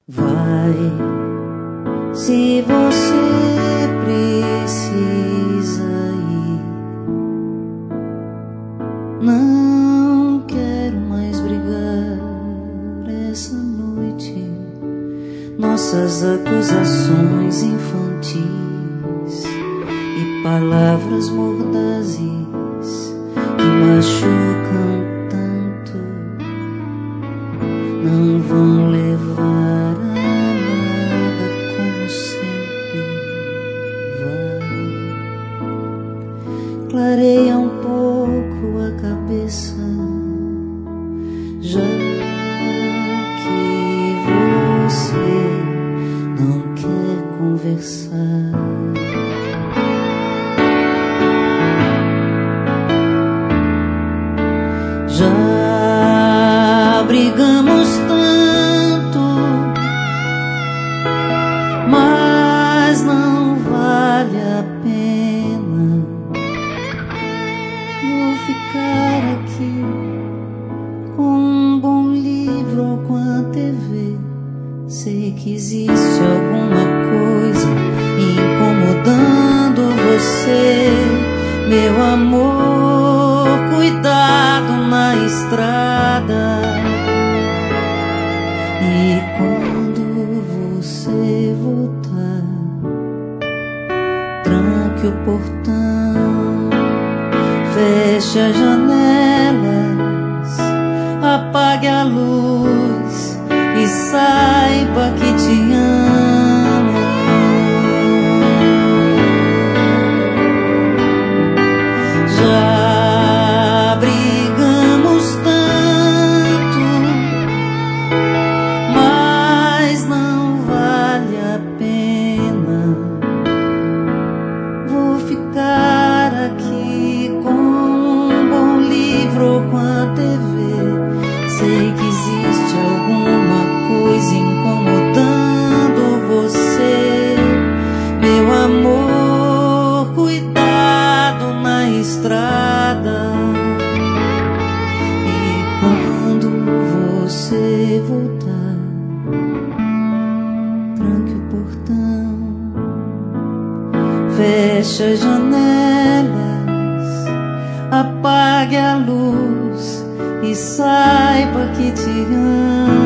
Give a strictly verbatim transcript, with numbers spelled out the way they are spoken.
Vai, se você precisa ir. Não quero mais brigar essa noite. Nossas acusações infantis e palavras mordazes que machucam tanto não vão levar a nada, como sempre. Vai, clareia um pouco a cabeça, já que você não quer conversar. Já brigamos tanto, mas não vale a pena. Vou ficar aqui com um bom livro ou com a T V. Sei que existe alguma coisa incomodando você, meu amor. Cuidado na estrada. E quando você voltar, tranque o portão, feche as janelas, apague a luz e saiba que te amo. Já brigamos tanto, mas não vale a pena. Vou ficar aqui com um bom livro ou com a T V. Sei que existe alguma coisa incomodando você, meu amor. Cuidado na estrada. E quando você voltar, tranque o portão, feche as janelas, apague a luz e saiba que te amo.